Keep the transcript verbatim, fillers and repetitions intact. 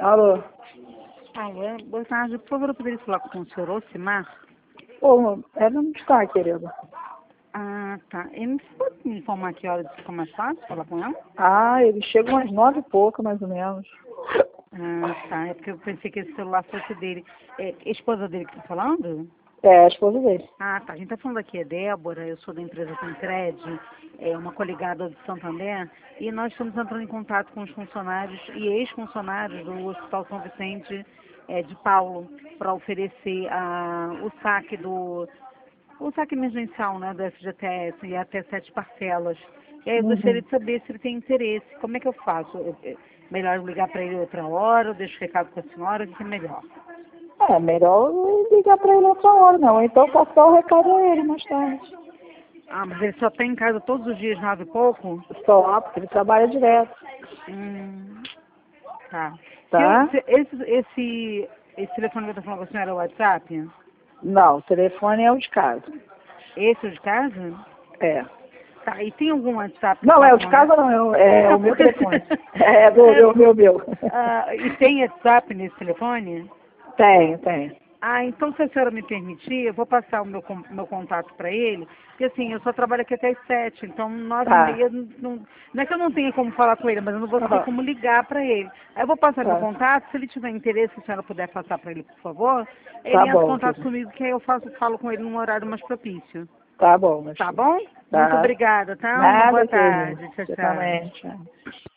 Alô? Alô, boa tarde. Por favor, eu poderia falar com o senhor Ocimar? Ô, ela não está, querida. Ah, tá. E me pode me informar que horas fica mais fácil falar com ela? Ah, ele chega umas nove e pouco, mais ou menos. Ah, tá. É porque eu pensei que esse celular fosse dele. É a esposa dele que está falando? É, a esposa dele. Ah, tá. A gente tá falando aqui, é Débora, eu sou da empresa Concred, é uma coligada do Santander, e nós estamos entrando em contato com os funcionários e ex-funcionários do Hospital São Vicente é, de Paulo para oferecer a, o saque do o saque emergencial, né, do F G T S e até sete parcelas. E aí eu gostaria Uhum. de saber se ele tem interesse. Como é que eu faço? Eu- eu- melhor eu ligar para ele outra hora, eu deixo recado com a senhora, o que é melhor? É, melhor eu ligar pra ele outra hora, não. Então passar o recado a ele mais tarde. Ah, mas ele só está em casa todos os dias, nove e pouco? Só, porque ele trabalha direto, Hum, tá. Se eu, tá? se esse, esse, esse telefone que eu tô falando com a senhora é o WhatsApp? Não, o telefone é o de casa. Esse é o de casa? É. Tá, e tem algum WhatsApp que eu Não, é o possa de mandar? casa não, é, é o meu Porque- telefone. É, do É, meu, meu, meu. ah, e tem WhatsApp nesse telefone? Tenho, tenho. Ah, então se a senhora me permitir, eu vou passar o meu, con- meu contato para ele, porque assim, eu só trabalho aqui até as sete, então nove e Tá. meia, não, não é que eu não tenha como falar com ele, mas eu não vou saber Aham. como ligar para ele. Aí eu vou passar meu Tá. contato, se ele tiver interesse, se a senhora puder passar para ele, por favor, ele Tá entra em bom, contato querido. comigo, que aí eu faço, falo com ele num horário mais propício. Tá bom, meu Tá filho. bom? Muito Tá. obrigada, tá? Uma boa Nada, querido. tarde. Tchau, Você tchau. também. Tchau.